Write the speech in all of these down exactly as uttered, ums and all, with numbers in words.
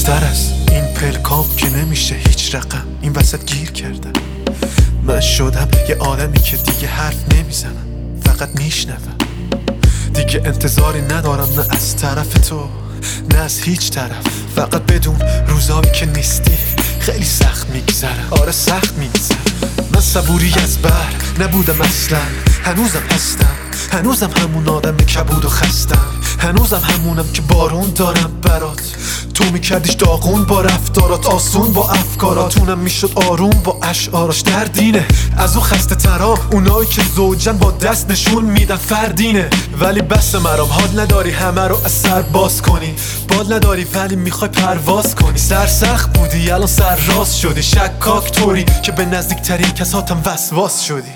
بیشتر از این پلکام که نمیشه هیچ رقم این وسط گیر کردم. من شدم یه آدمی که دیگه حرف نمیزنم، فقط میشنوم. دیگه انتظاری ندارم نه از طرف تو نه از هیچ طرف. فقط بدون روزایی که نیستی خیلی سخت میگذره. آره سخت میگذره. من صبوری از بر نبودم اصلا، هنوزم هستم، هنوزم همون آدم کبود و خستم، هنوزم همونم که بارون دارم برات. تو میکردیش داغون با رفتارات، آسون با افکاراتونم میشد آروم با اشعاراش. دردینه از اون خسته ترام، اونایی که زوجن با دست نشون میدن فردینه. ولی بس مرام، حال نداری همه رو از سر باز کنی، بال نداری ولی میخوای پرواز کنی. سرسخت بودی الان سر راست شدی، شکاک طوری که به نزدیکترین کساتم وسواس شدی.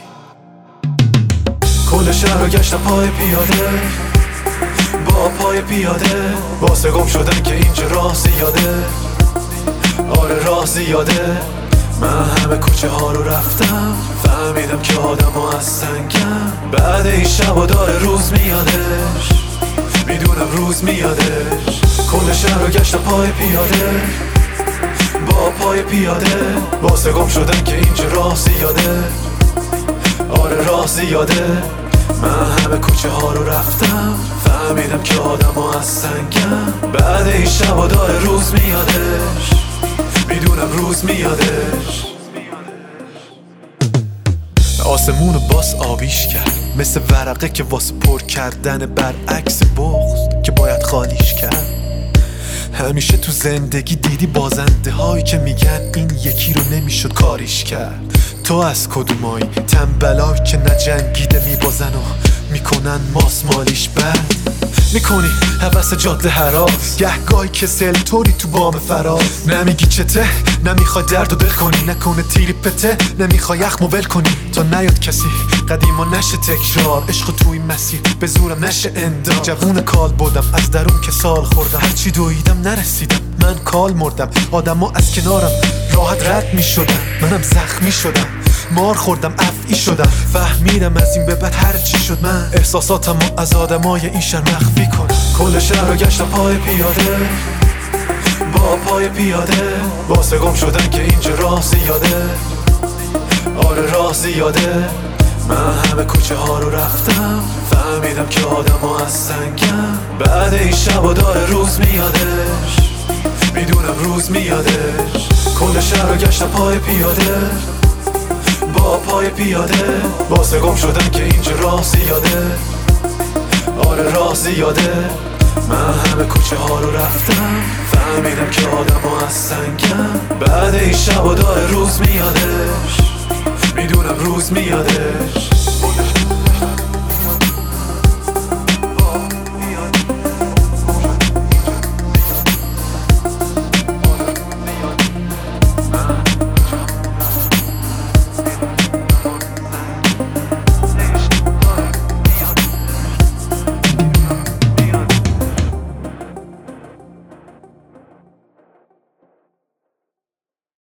کل شهر رو گشتم پای پیاده، با پای پیاده، واسه گم شدن که اینجا راه زیاده. آره راه زیاده. من همه کوچه ها رو رفتم، فهمیدم که آدم ها از سنگم. بعد این شب و داره روز میادش، میدونم روز میادش. کل شهر رو گشتم پای پیاده، با پای پیاده، واسه گم شدن که اینجا راه زیاده. آره راه زیاده. من همه کوچه ها رو رفتم، فهمیدم که آدم ها از سنگم. بعد این شب و داره روز میادش، میدونم روز میادش. آسمون رو باس آبیش کرد، مثل ورقه که واسه پر کردن برعکس بغض که باید خالیش کرد. همیشه تو زندگی دیدی بازنده هایی که میگن این یکی رو نمیشد کاریش کرد. تو از کدومایی تنبلایی که نجنگیده میبازن و میکنن ماسمالیش بد. میکنی حوث جاده هراس، گهگاهی که سل طوری تو بام فراز. نمیگی چته، نمیخوای درد و دل کنی، نکنه تیری پته، نمیخوای یخمو ول کنی تا نیاد کسی قدیما نشه تکرار. عشق توی مسیر به زورم نشه اندار. جوون کال بودم از درون که سال خوردم، هرچی دویدم نرسیدم، من کال مردم. آدما از کنارم راحت رد میشدم، منم زخمی شدم، مار خوردم افعی شدم. فهمیدم از این به بعد هر چی شد من احساساتمو از آدمای این شهر مخفی کنم. کل شهر رو گشتم پای پیاده، با پای پیاده، واسه گم شدن که اینجا راه زیاده. آره راه زیاده. من همه کوچه ها رو رفتم، فهمیدم که آدم ها از سنگم. بعد این شب و داره روز میادش، میدونم روز میادش. کل شهر رو گشتم پای پیاده، با پای پیاده، واسه گم شدن که اینجا راه زیاده. آره راه زیاده. من همه کوچه ها رو رفتم، فهمیدم که آدم ها از سنگم. بعد این شب و داره روز میادش، میدونم روز میادش.